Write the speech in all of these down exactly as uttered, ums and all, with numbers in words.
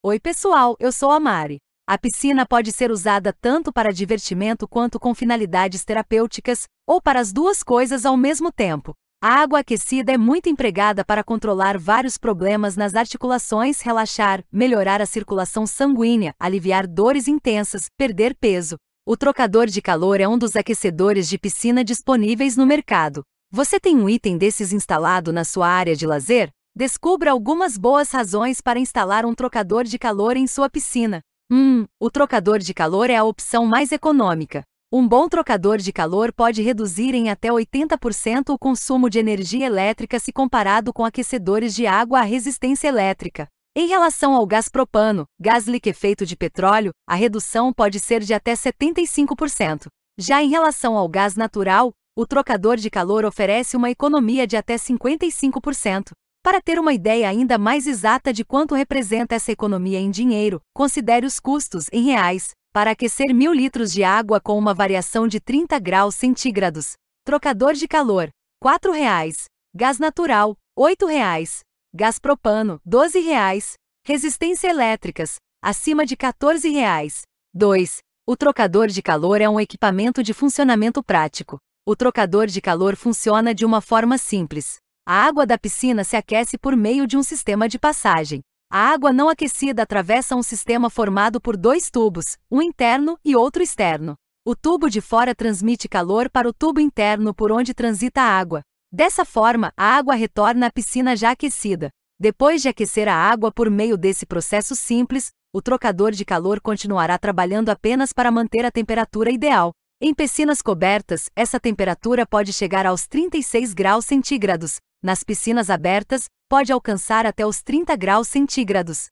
Oi pessoal, eu sou a Mari. A piscina pode ser usada tanto para divertimento quanto com finalidades terapêuticas, ou para as duas coisas ao mesmo tempo. A água aquecida é muito empregada para controlar vários problemas nas articulações, relaxar, melhorar a circulação sanguínea, aliviar dores intensas, perder peso. O trocador de calor é um dos aquecedores de piscina disponíveis no mercado. Você tem um item desses instalado na sua área de lazer? Descubra algumas boas razões para instalar um trocador de calor em sua piscina. Hum, o trocador de calor é a opção mais econômica. Um bom trocador de calor pode reduzir em até oitenta por cento o consumo de energia elétrica se comparado com aquecedores de água à resistência elétrica. Em relação ao gás propano, gás liquefeito de petróleo, a redução pode ser de até setenta e cinco por cento. Já em relação ao gás natural, o trocador de calor oferece uma economia de até cinquenta e cinco por cento. Para ter uma ideia ainda mais exata de quanto representa essa economia em dinheiro, considere os custos em reais. Para aquecer mil litros de água com uma variação de trinta graus centígrados. Trocador de calor, quatro reais. Gás natural, oito reais. Gás propano, doze reais. Resistência elétricas, acima de quatorze reais. dois. O trocador de calor é um equipamento de funcionamento prático. O trocador de calor funciona de uma forma simples. A água da piscina se aquece por meio de um sistema de passagem. A água não aquecida atravessa um sistema formado por dois tubos, um interno e outro externo. O tubo de fora transmite calor para o tubo interno por onde transita a água. Dessa forma, a água retorna à piscina já aquecida. Depois de aquecer a água por meio desse processo simples, o trocador de calor continuará trabalhando apenas para manter a temperatura ideal. Em piscinas cobertas, essa temperatura pode chegar aos trinta e seis graus centígrados. Nas piscinas abertas, pode alcançar até os trinta graus centígrados.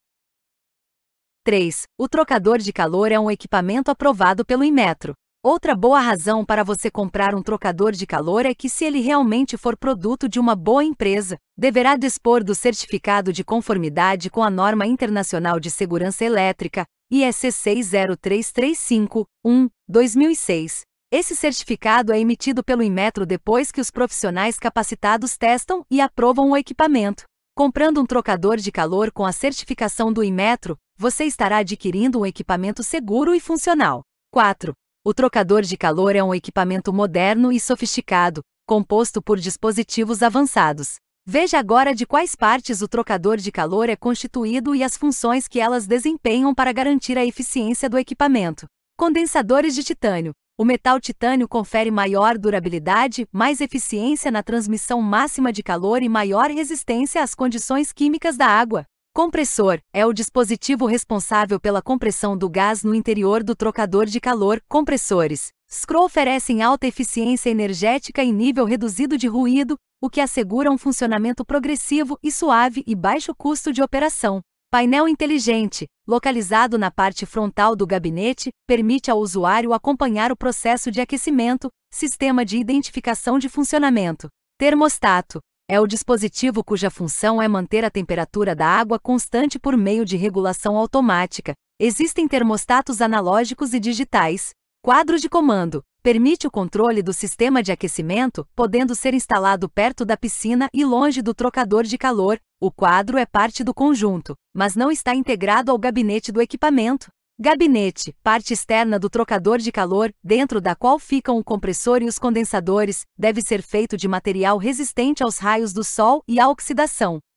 três. O trocador de calor é um equipamento aprovado pelo Inmetro. Outra boa razão para você comprar um trocador de calor é que, se ele realmente for produto de uma boa empresa, deverá dispor do certificado de conformidade com a Norma Internacional de Segurança Elétrica, I E C seis zero três três cinco um, dois mil e seis. Esse certificado é emitido pelo Inmetro depois que os profissionais capacitados testam e aprovam o equipamento. Comprando um trocador de calor com a certificação do Inmetro, você estará adquirindo um equipamento seguro e funcional. quatro. O trocador de calor é um equipamento moderno e sofisticado, composto por dispositivos avançados. Veja agora de quais partes o trocador de calor é constituído e as funções que elas desempenham para garantir a eficiência do equipamento. Condensadores de titânio. O metal titânio confere maior durabilidade, mais eficiência na transmissão máxima de calor e maior resistência às condições químicas da água. Compressor é o dispositivo responsável pela compressão do gás no interior do trocador de calor. Compressores S C R O oferecem alta eficiência energética e nível reduzido de ruído, o que assegura um funcionamento progressivo e suave e baixo custo de operação. Painel inteligente, localizado na parte frontal do gabinete, permite ao usuário acompanhar o processo de aquecimento. Sistema de identificação de funcionamento. Termostato é o dispositivo cuja função é manter a temperatura da água constante por meio de regulação automática. Existem termostatos analógicos e digitais. Quadro de comando permite o controle do sistema de aquecimento, podendo ser instalado perto da piscina e longe do trocador de calor. O quadro é parte do conjunto, mas não está integrado ao gabinete do equipamento. Gabinete, parte externa do trocador de calor, dentro da qual ficam o compressor e os condensadores, deve ser feito de material resistente aos raios do sol e à oxidação.